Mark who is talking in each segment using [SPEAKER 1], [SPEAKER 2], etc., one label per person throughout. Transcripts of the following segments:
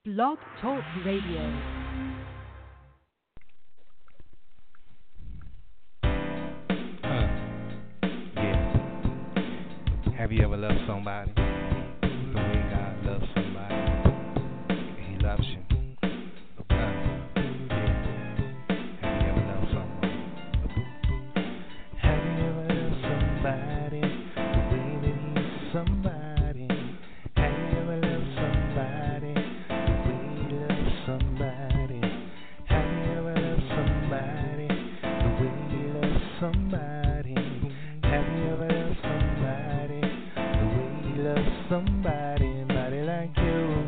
[SPEAKER 1] Blog Talk Radio.
[SPEAKER 2] Yeah. Have you ever loved somebody the way God loves somebody? He loves you. Yeah. Have you ever loved someone? Have you ever loved somebody the way that he's somebody? Have you ever loved somebody the way he loves somebody? Have you ever loved somebody the way he loves somebody? Have you ever loved somebody the way he loves somebody? Somebody like you,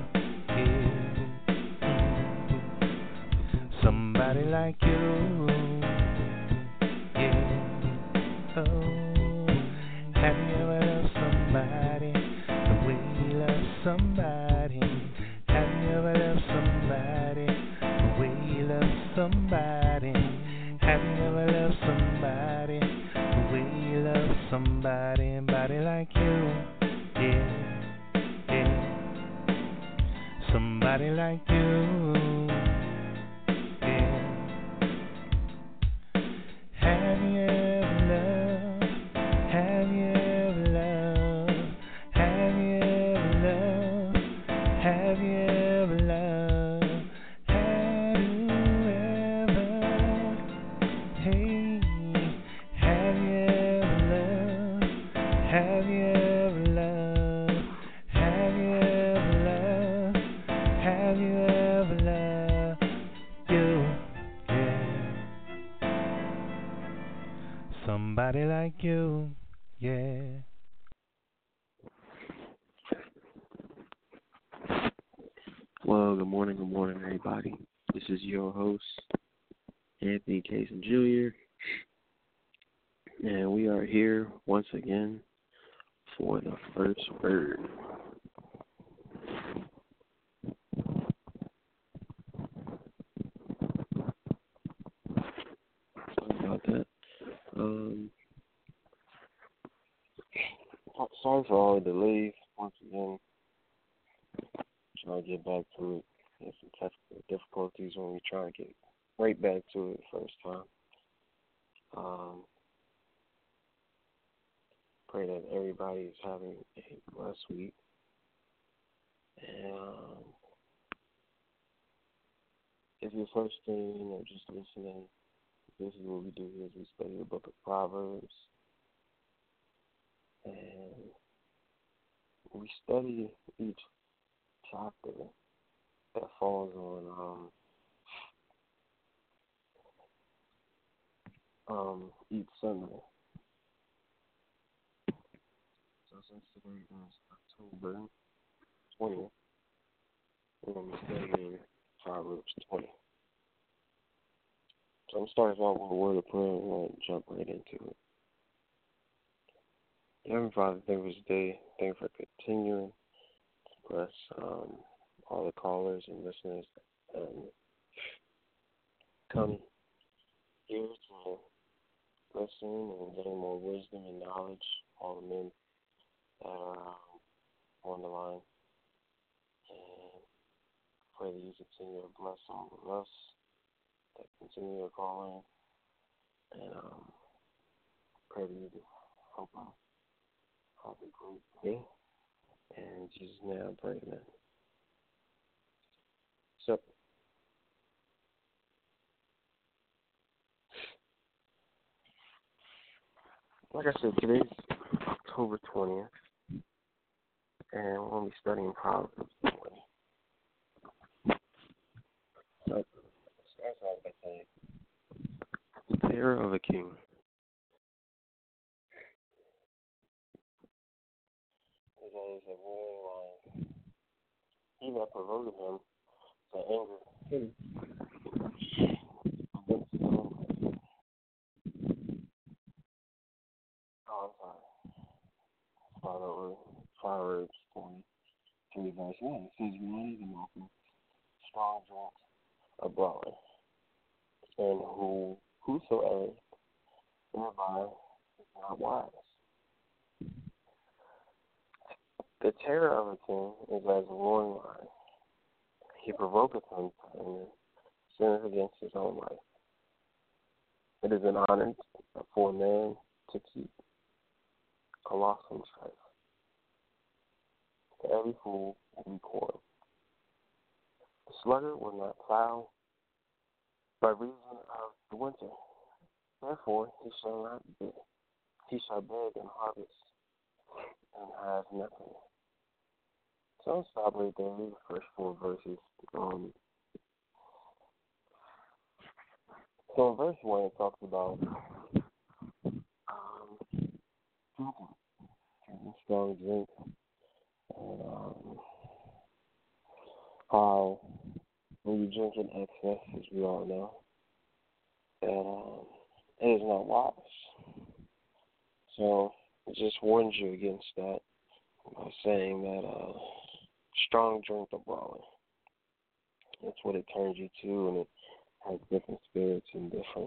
[SPEAKER 2] yeah. Somebody like you, yeah. Oh, have you ever loved somebody the way he loves somebody? Have you ever loved somebody the way he loves somebody? Have you ever loved somebody the way he loves somebody? Somebody like you, yeah, yeah. Somebody like you, yeah. Have you ever loved? Have you ever loved? Have you ever loved? Have you ever loved? Have you ever? Hey, have you ever loved? Have you ever loved? Have you ever loved? Have you ever loved? You, yeah. Somebody like you, yeah.
[SPEAKER 3] Well, good morning, everybody. This is your host, Anthony Cason Jr., and we are here once again for the first word. Sorry about that. Sorry for all the delays. Once again, trying to get back to it. There's some technical difficulties when we try to get right back to it the first time. Pray that everybody is having a blessed week. And if you're first thing or just listening, this is what we do is we study the book of Proverbs. And we study each chapter that falls on each Sunday. So since today is October 20th, we're going to be studying Proverbs 20. So I'm starting off with a word of prayer and we'll jump right into it. Heavenly Father, thank you for this day. Thank you for continuing to bless all the callers and listeners and come here to listen and gain more wisdom and knowledge. All the men that are on the line. And pray that you continue to bless all of us that continue to call in. And pray that you help us have a great day. And in Jesus' name I pray, amen. So, like I said, today's October 20th, and we're going to be studying Proverbs 20. So, it starts off by saying, the terror of a king is as a roaring lion. He that provoked him to anger him against the Lord. Oh, I'm sorry. Proverbs 23, verse 1. It says, "Wine is a welcome, strong drink abroad, and whosoever thereby is not wise." The terror of a king is as a roaring lion. he provoketh him and sinneth against his own life. It is an honor for a man to keep a loss from strife. To every fool will be quarrel. The sluggard will not plow by reason of the winter. Therefore he shall not beg. He shall beg and harvest and have nothing. So I'll stop right there. Read the first 4 verses. So in verse 1 it talks about drinking strong drink, and how when you drink in excess, as we all know, that it is not wise. So it just warns you against that by saying that strong drink of brawling. That's what it turns you to, and it has different spirits and different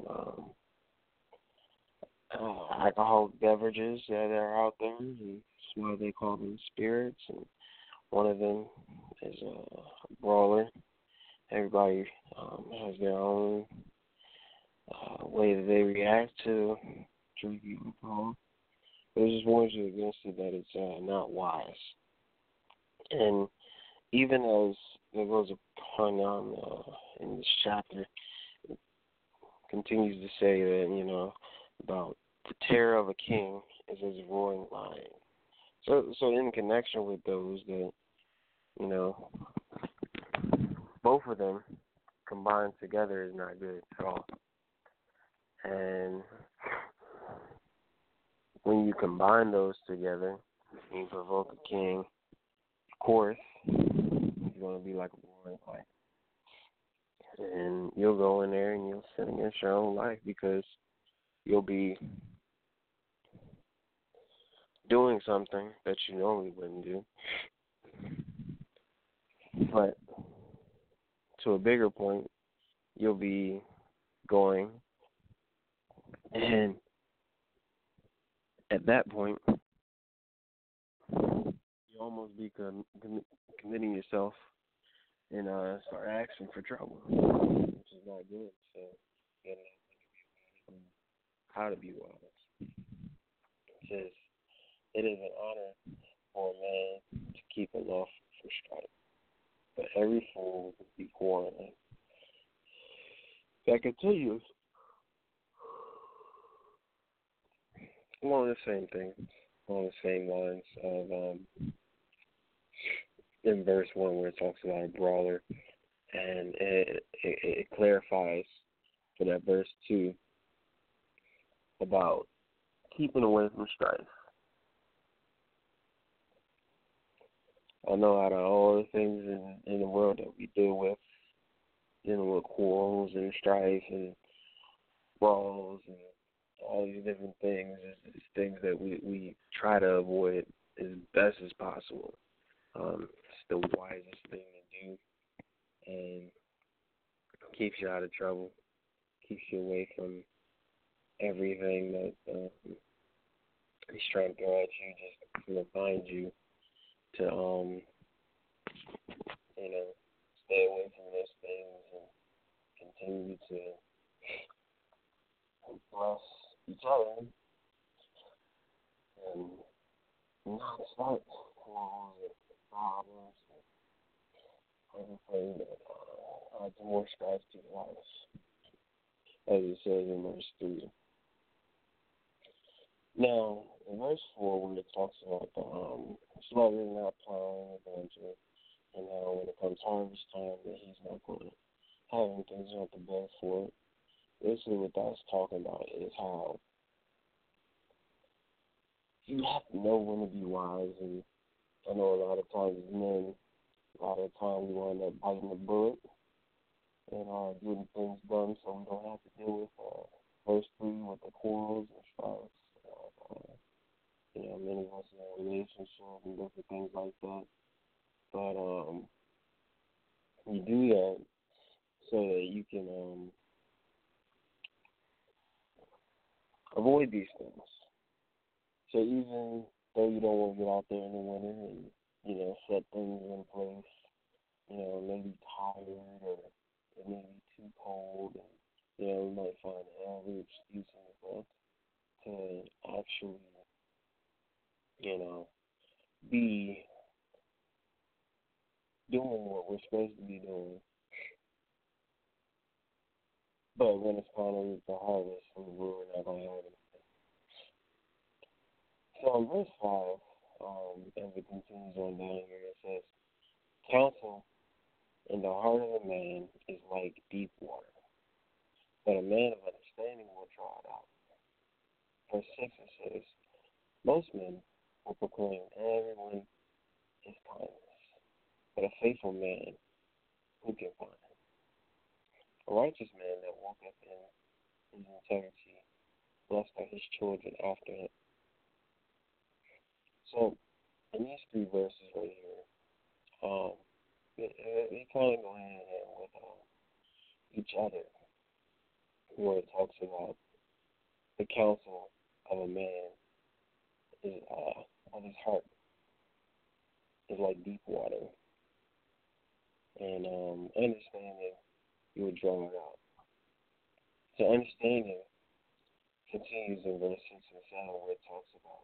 [SPEAKER 3] alcoholic beverages that are out there. And that's why they call them spirits. And one of them is a brawler. Everybody has their own way that they react to drinking alcohol. But it just warns you against it that it's not wise. And even as there goes upon in this chapter, it continues to say that, about the terror of a king is as a roaring lion. So in connection with those that, both of them combined together is not good at all. And when you combine those together, you provoke a king, of course, he's going to be like a roaring lion. And you'll go in there and you'll sin against your own life because you'll be doing something that you normally wouldn't do. But to a bigger point, you'll be going, and at that point, you almost be committing yourself and start asking for trouble, which is not good. So you gotta know how to be wise. It says, it is an honor for a man to keep a law for strife, but every fool will be quarreling. That continues along the same thing, along the same lines of in verse 1 where it talks about a brawler, and it clarifies for that verse 2 about keeping away from strife. I know out of all the things in the world that we deal with, dealing with quarrels and strife and brawls and all these different things, is things that we try to avoid as best as possible. It's the wisest thing to do, and keeps you out of trouble, keeps you away from everything that he's trying to throw at you, just to find you to stay away from those things and continue to bless each other and not start quarrels and problems and everything that adds more strife to your life, as it says in verse 3. Now, in verse 4, when it talks about the sluggard not plowing the winter, and how when it comes harvest time that he's not going to have anything to have to beg for it, basically what that's talking about is how you have to know when to be wise. And I know a lot of times as men, a lot of the time we wind up biting the bullet and getting things done so we don't have to deal with verse 3 with the quarrels and strife. Many of us in a relationship and different things like that. But you do that so that you can avoid these things. So even though you don't want to get out there in the winter and, set things in place, maybe tired or it may be too cold, and we might find every excuse in the book to actually, be doing what we're supposed to be doing. But when it's finally the harvest, we're not going to have anything. So in verse 5, as it continues on down here, it says, counsel in the heart of a man is like deep water, but a man of understanding will draw it out. Verse 6 it says, most men will proclaim everyone his kindness, but a faithful man, who can find him? A righteous man that walketh in his integrity, blessed are his children after him. So, in these three verses right here, they kind of go hand in hand with each other, where it talks about the counsel of a man is of his heart is like deep water, and understanding, you would draw it out. So understanding continues in verse 6 and 7, where it talks about,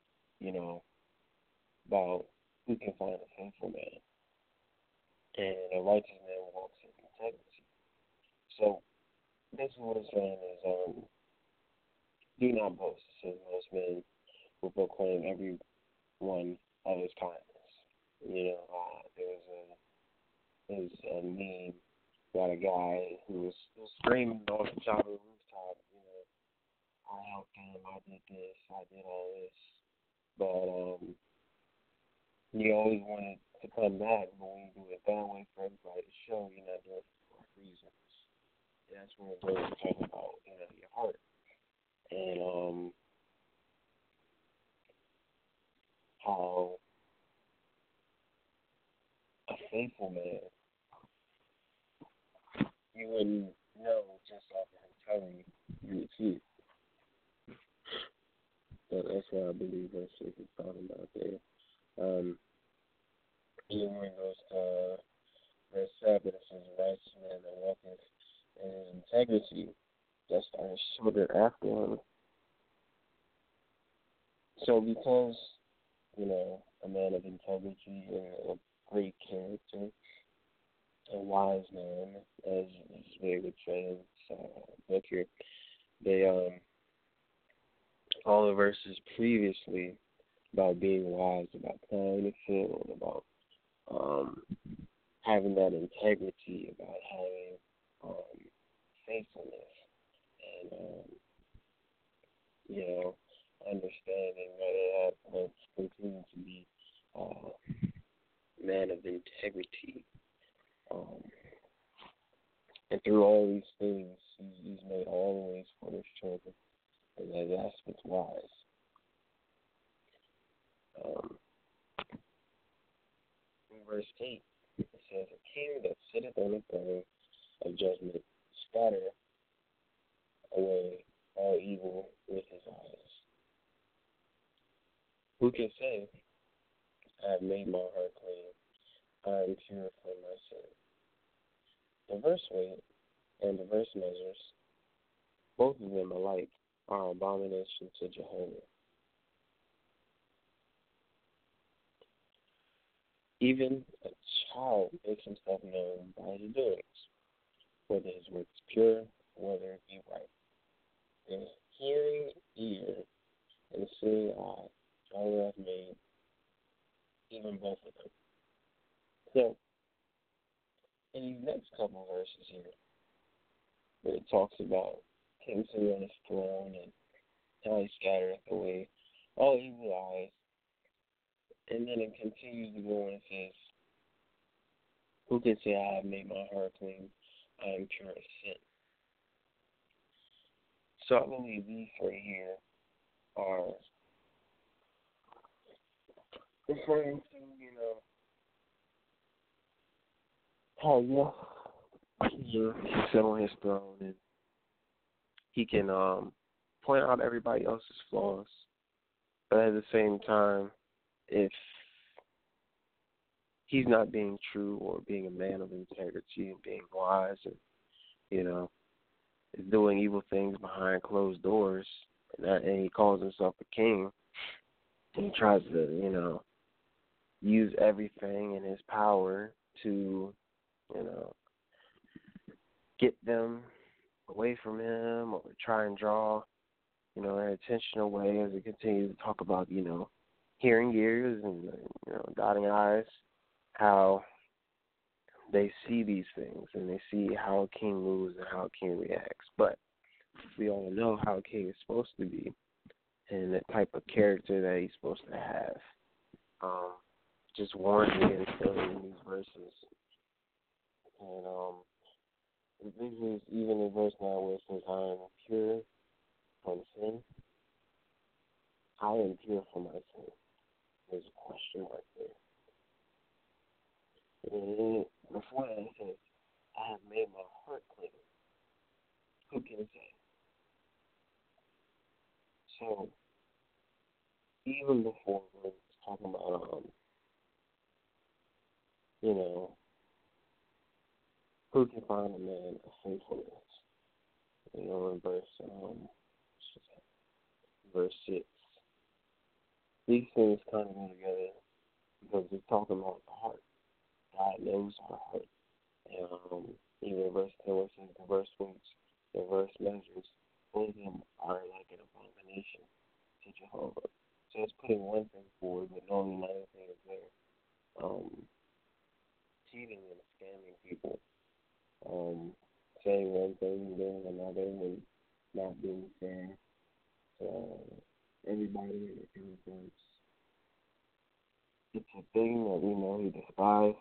[SPEAKER 3] about who can find a faithful man, and a righteous man walks in integrity. So basically what it's saying is, do not boast, says most men will proclaim every one of his kindness. There was a meme about a guy who was screaming off the top of the rooftop, I helped him, I did this, I did all this. But you always wanted to come back, but when you do it that way for everybody to show, you're not doing it for reasons. And that's when it goes to talk about, your heart. And how a faithful man, you wouldn't know just off of him telling you would see it. But that's what I believe verse 6 is talking about there. Even when it goes to verse 7, it says, righteous man that walketh in his integrity, just are his children after him. So because, a man of integrity and a great character, a wise man, as they would say in this book here, they, all the verses previously about being wise, about plowing the field, about having that integrity, about having faithfulness, and understanding that let's continue to be man of integrity. And through all these things, he's made all the ways for his children, and that's what's wise. In verse 8, it says, a king that sitteth on the throne of judgment scatter away all evil with his eyes. Who can say, I have made my heart clean, I am pure from my sin? The verse weight and the verse measures, both of them alike, are abomination to Jehovah. Even a child makes himself known by his doings, whether his work is pure, whether it be right. And hearing ear and seeing eye, Jehovah hath made even both of them. So, in these next couple of verses here, where it talks about him sitting on his throne and how he scattereth away all evil eyes, and then it continues to go and says, who can say I have made my heart clean? I am pure of sin. So I believe these right here are referring to, how he can sit on his throne and he can point out everybody else's flaws, but at the same time, if he's not being true or being a man of integrity and being wise and, you know, is doing evil things behind closed doors, and he calls himself a king, and he tries to, you know, use everything in his power to, you know, get them away from him or try and draw, you know, their attention away as he continues to talk about, you know, hearing ears and, you know, dotting eyes, how they see these things and they see how a king moves and how a king reacts. But we all know how a king is supposed to be and the type of character that he's supposed to have. Just warns against them in these verses. And this is even in verse 9 where it says, I am pure from sin. I am pure from my sin. There's a question mark there. And before that it says, I have made my heart clean. Who can say? So, even before we're talking about, you know, who can find a man of faithfulness? You know, in verse 6. These things kind of go together because we're talking about the heart. God knows our heart. And even in verse 10, where it says the verse weights, the verse measures, both of them are like an abomination to Jehovah. So it's putting one thing forward, but knowing another thing is there. Cheating and scamming people. Saying one thing and doing another and not being fair. So everybody in the universe. It's a thing that we know he despised.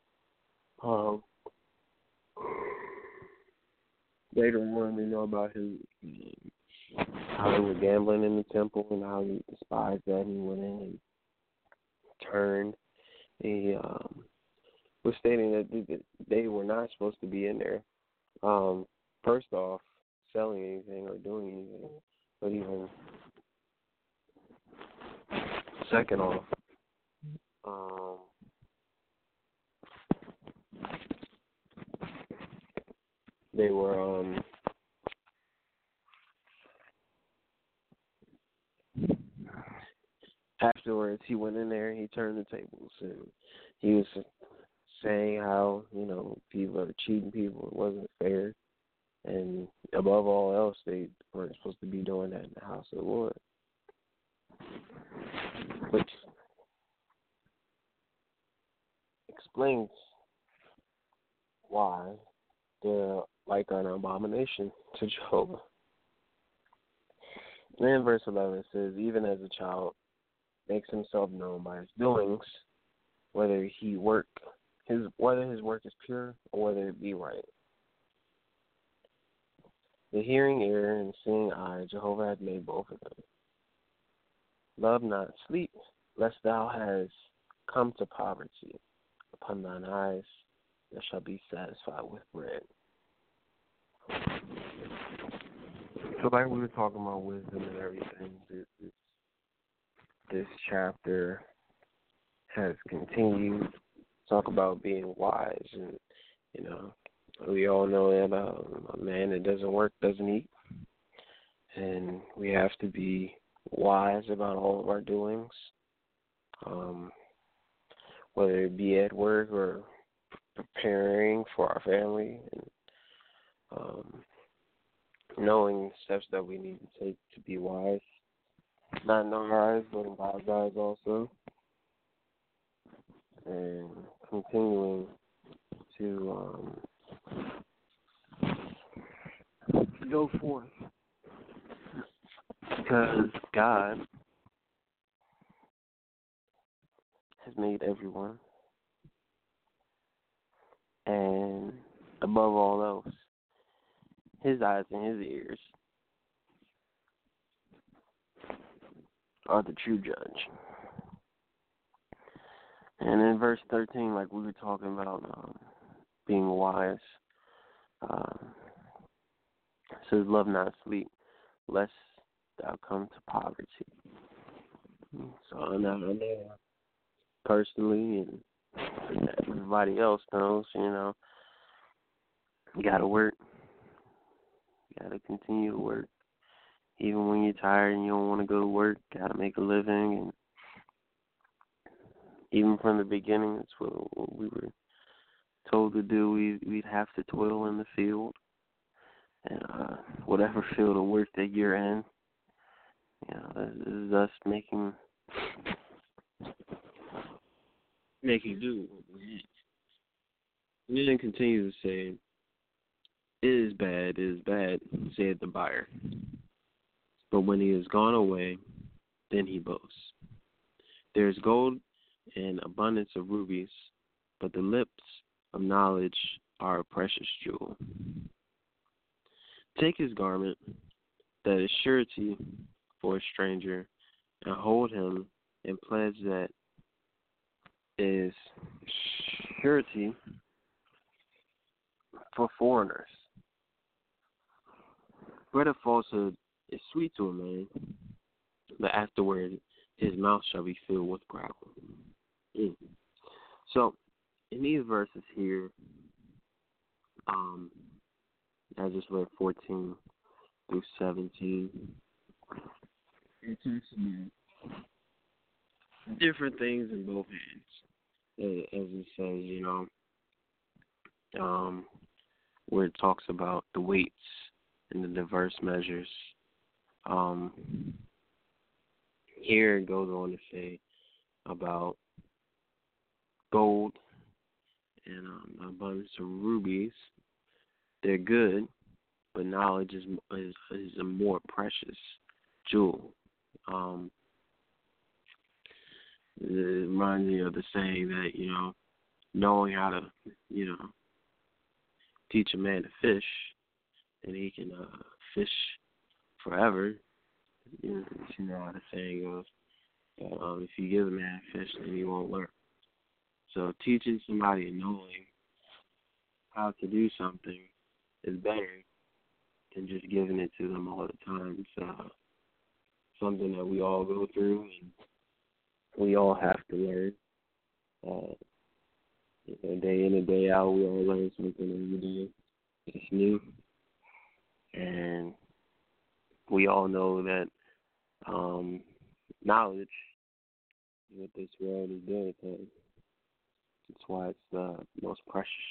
[SPEAKER 3] Later on, we know about how they were gambling in the temple and how he despised that. And he went in and turned. He was stating that they were not supposed to be in there. First off, selling anything or doing anything, but even second off, they were afterwards he went in there and he turned the tables and he was saying how, you know, people are cheating people, it wasn't fair, and above all else they weren't supposed to be doing that in the house of the Lord. Which explains why they're like an abomination to Jehovah. And then verse 11 says, even as a child makes himself known by his doings, whether his work is pure or whether it be right. The hearing ear and seeing eye, Jehovah hath made both of them. Love not sleep, lest thou hast come to poverty. Upon thine eyes thou shalt be satisfied with bread. So like we were talking about wisdom and everything, this chapter has continued to talk about being wise. And, you know, we all know that a man that doesn't work doesn't eat. And we have to be wise about all of our doings, whether it be at work or preparing for our family, and knowing the steps that we need to take to be wise, not in our eyes, but in God's eyes also, and continuing to go forth, because God has made everyone, and above all else, his eyes and his ears are the true judge. And in verse 13, like we were talking about being wise, it says, love not sleep, lest thou come to poverty. So I know personally, and everybody else knows, you gotta work. You gotta continue to work. Even when you're tired and you don't want to go to work, gotta make a living. And even from the beginning, that's what we were told to do. We'd have to toil in the field, and whatever field of work that you're in, this is us making do. And then continue to say, it is bad, saith the buyer. But when he is gone away, then he boasts. There is gold and abundance of rubies, but the lips of knowledge are a precious jewel. Take his garment, that is surety for a stranger, and hold him and pledge that is surety for foreigners. Bread of falsehood is sweet to a man, but afterward his mouth shall be filled with gravel. So, in these verses here, I just read 14 through 17, it talks about different things in both hands, as it says, where it talks about the weights and the diverse measures. Here it goes on to say about gold and abundance of rubies. They're good, but knowledge is a more precious jewel. It reminds me of the saying that, knowing how to, teach a man to fish, and he can fish forever. You know how the saying goes. If you give a man a fish, then he won't learn. So teaching somebody and knowing how to do something is better than just giving it to them all the time. It's something that we all go through and we all have to learn. Day in and day out, we all learn something every day. It's new. And we all know that knowledge is what this world is doing. That's why it's the most precious